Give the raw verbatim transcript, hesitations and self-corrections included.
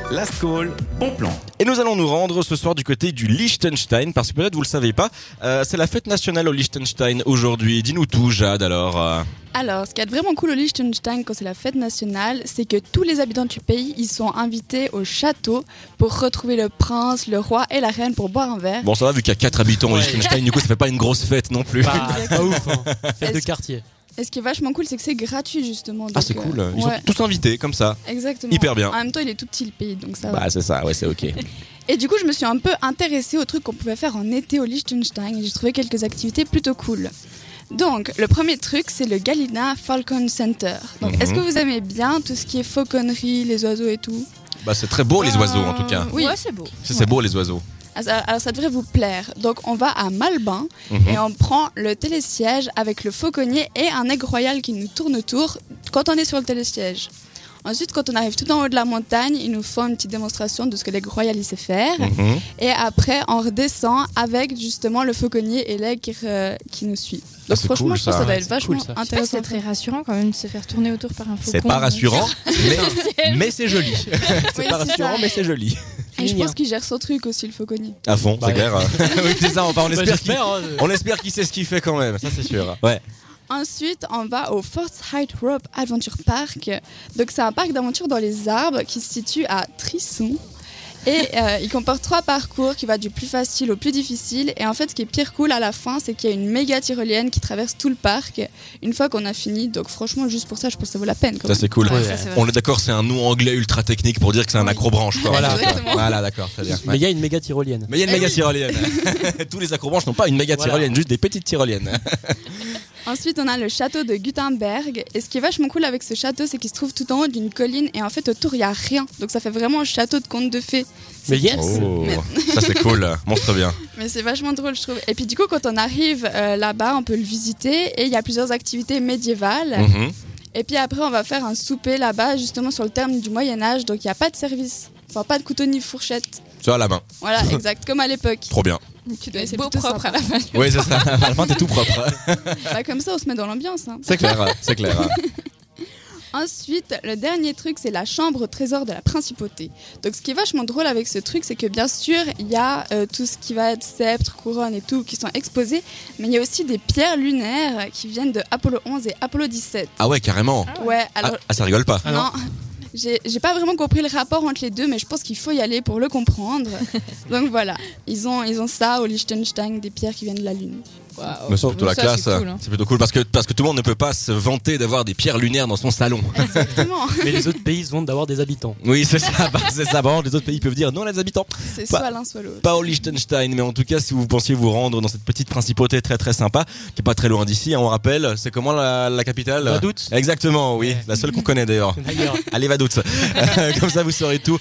Last Call, bon plan. Et nous allons nous rendre ce soir du côté du Liechtenstein, parce que peut-être vous le savez pas, euh, c'est la fête nationale au Liechtenstein aujourd'hui. Dis-nous tout, Jade, alors. Euh... Alors, ce qui est vraiment cool au Liechtenstein quand c'est la fête nationale, c'est que tous les habitants du pays, ils sont invités au château pour retrouver le prince, le roi et la reine pour boire un verre. Bon, ça va, vu qu'il y a quatre habitants au Ouais. Liechtenstein, du coup, ça fait pas une grosse fête non plus. Bah, c'est pas ouf, hein. Fête de Est-ce- quartier. Et ce qui est vachement cool, c'est que c'est gratuit justement. Ah, donc, c'est euh, cool. Ils ouais, sont tous invités, comme ça. exactement. hyper bien. En même temps, il est tout petit le pays, donc ça va. Bah, c'est ça, ouais, c'est ok. Et du coup, je me suis un peu intéressée aux trucs qu'on pouvait faire en été au Liechtenstein et j'ai trouvé quelques activités plutôt cool. Donc, le premier truc, c'est le Galina Falcon Center. Donc, Mhm. est-ce que vous aimez bien tout ce qui est fauconnerie, les oiseaux et tout? Bah, c'est très beau, les oiseaux, en tout cas. Oui, Ouais, c'est beau. C'est c'est beau, les oiseaux. Ah, ça- alors ça devrait vous plaire. Donc, on va à Malbin Mhm. et on prend le télésiège avec le fauconnier et un aigle royal qui nous tourne autour quand on est sur le télésiège. Ensuite, quand on arrive tout en haut de la montagne, ils nous font une petite démonstration de ce que l'aigle royal il sait faire. Mhm. Et après, on redescend avec justement le fauconnier et l'aigle qui, re- qui nous suit. Ah, Donc c'est franchement, cool, je pense que ça. ça doit Ouais, être c'est vachement cool, ça. Je sais pas si intéressant. c'est très rassurant quand même de se faire tourner autour par un faucon. C'est pas rassurant, mais, mais c'est joli. Oui, C'est pas c'est rassurant, ça. mais c'est joli. Et je Mignon. pense qu'il gère son truc aussi, le fauconnier. À fond, Bah, c'est clair. Oui, c'est ça, enfin, on Bah, espère qu'il j'espère, hein. on espère qu'il sait ce qu'il fait quand même, ça c'est sûr. Ouais. Ensuite, on va au Forsyth Rope Adventure Park. Donc, c'est un parc d'aventure dans les arbres qui se situe à Trisson. Et euh, il comporte trois parcours qui va du plus facile au plus difficile. Et en fait, ce qui est pire cool à la fin, c'est qu'il y a une méga tyrolienne qui traverse tout le parc une fois qu'on a fini. Donc, franchement, juste pour ça, je pense que ça vaut la peine. quand Ça même. c'est cool. Ouais. Ça, c'est On est d'accord, c'est un nom anglais ultra technique pour dire que c'est un Oui. acrobranche. Quoi. Voilà. Exactement. Voilà, d'accord, très bien. Mais il y a une méga tyrolienne. Mais il y a une Eh méga oui. tyrolienne. Tous les acrobranches n'ont pas une méga Voilà. tyrolienne, juste des petites tyroliennes. Ensuite, on a le château de Gutenberg. Et ce qui est vachement cool avec ce château, c'est qu'il se trouve tout en haut d'une colline. Et en fait, autour, il n'y a rien. Donc, ça fait vraiment un château de conte de fées. Mais yes. Oh, ça c'est cool, monstre bien. Mais c'est vachement drôle, je trouve. Et puis, du coup, quand on arrive euh, là-bas, on peut le visiter. Et il y a plusieurs activités médiévales. Mhm. Et puis après, on va faire un souper là-bas, justement sur le terme du Moyen-Âge. Donc, il n'y a pas de service. Enfin, pas de couteau ni fourchette. Tu vois, à la main, Voilà, exact, comme à l'époque. trop bien. Tu dois Mais c'est être beau plutôt propre sympa. à la fin. Oui, c'est ça. À la fin, t'es tout propre. Bah, comme ça, on se met dans l'ambiance. hein. C'est clair, c'est clair. Ensuite, le dernier truc, c'est la chambre au trésor de la principauté. Donc, ce qui est vachement drôle avec ce truc, c'est que bien sûr, il y a euh, tout ce qui va être sceptre, couronne et tout qui sont exposés, mais il y a aussi des pierres lunaires qui viennent de Apollo onze et Apollo dix-sept. Ah ouais, carrément. Ouais, Ah, alors ah, ça rigole pas. Ah non. non. J'ai j'ai pas vraiment compris le rapport entre les deux, mais je pense qu'il faut y aller pour le comprendre. Donc voilà, ils ont, ils ont ça au Liechtenstein, des pierres qui viennent de la Lune. Mais c'est plutôt la Ça, classe, c'est cool, hein. c'est plutôt cool parce que, parce que tout le monde ne peut pas se vanter d'avoir des pierres lunaires dans son salon. Exactement, Mais les autres pays se vantent d'avoir des habitants. Oui, c'est ça, bah, c'est ça. Par contre, les autres pays peuvent dire non, les habitants. c'est Pas- soit l'un soit l'autre. Pas au Liechtenstein, mais en tout cas, si vous pensiez vous rendre dans cette petite principauté très très sympa, qui est pas très loin d'ici, hein, on rappelle, c'est comment la, la capitale Vaduz. Exactement, oui, Ouais. la seule qu'on connaît d'ailleurs. D'ailleurs. Allez, Vaduz. Euh, Comme ça, vous saurez tout